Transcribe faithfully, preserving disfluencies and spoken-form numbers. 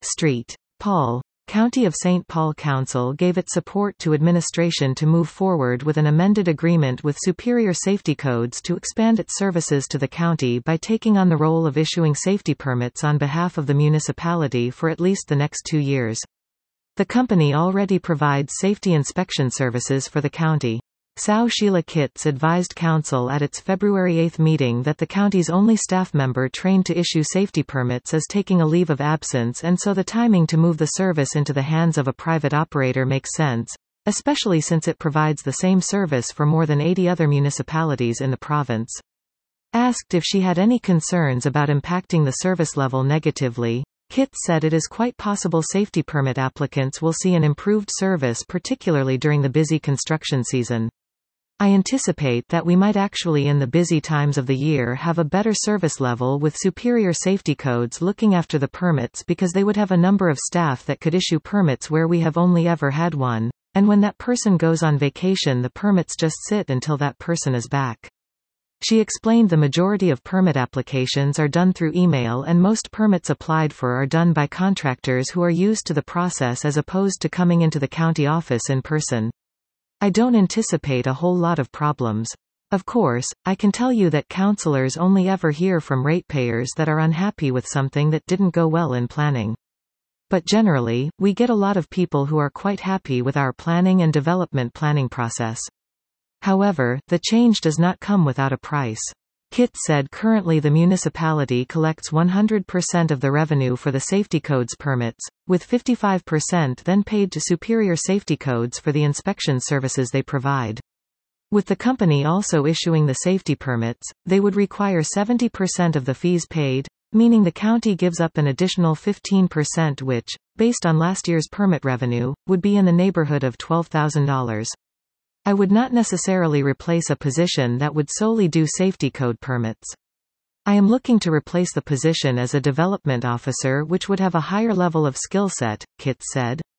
Street. Paul. County of Saint Paul Council gave its support to administration to move forward with an amended agreement with Superior Safety Codes to expand its services to the county by taking on the role of issuing safety permits on behalf of the municipality for at least the next two years. The company already provides safety inspection services for the county. Sao Sheila Kitts advised Council at its February eighth meeting that the county's only staff member trained to issue safety permits is taking a leave of absence, and so the timing to move the service into the hands of a private operator makes sense, especially since it provides the same service for more than eighty other municipalities in the province. Asked if she had any concerns about impacting the service level negatively, Kitts said it is quite possible safety permit applicants will see an improved service, particularly during the busy construction season. I anticipate that we might actually in the busy times of the year have a better service level with Superior Safety Codes looking after the permits, because they would have a number of staff that could issue permits where we have only ever had one, and when that person goes on vacation the permits just sit until that person is back. She explained the majority of permit applications are done through email, and most permits applied for are done by contractors who are used to the process as opposed to coming into the county office in person. I don't anticipate a whole lot of problems. Of course, I can tell you that councillors only ever hear from ratepayers that are unhappy with something that didn't go well in planning. But generally, we get a lot of people who are quite happy with our planning and development planning process. However, the change does not come without a price. Kitts said currently the municipality collects one hundred percent of the revenue for the safety codes permits, with fifty-five percent then paid to Superior Safety Codes for the inspection services they provide. With the company also issuing the safety permits, they would require seventy percent of the fees paid, meaning the county gives up an additional fifteen percent which, based on last year's permit revenue, would be in the neighborhood of twelve thousand dollars. I would not necessarily replace a position that would solely do safety code permits. I am looking to replace the position as a development officer, which would have a higher level of skill set, Kitts said.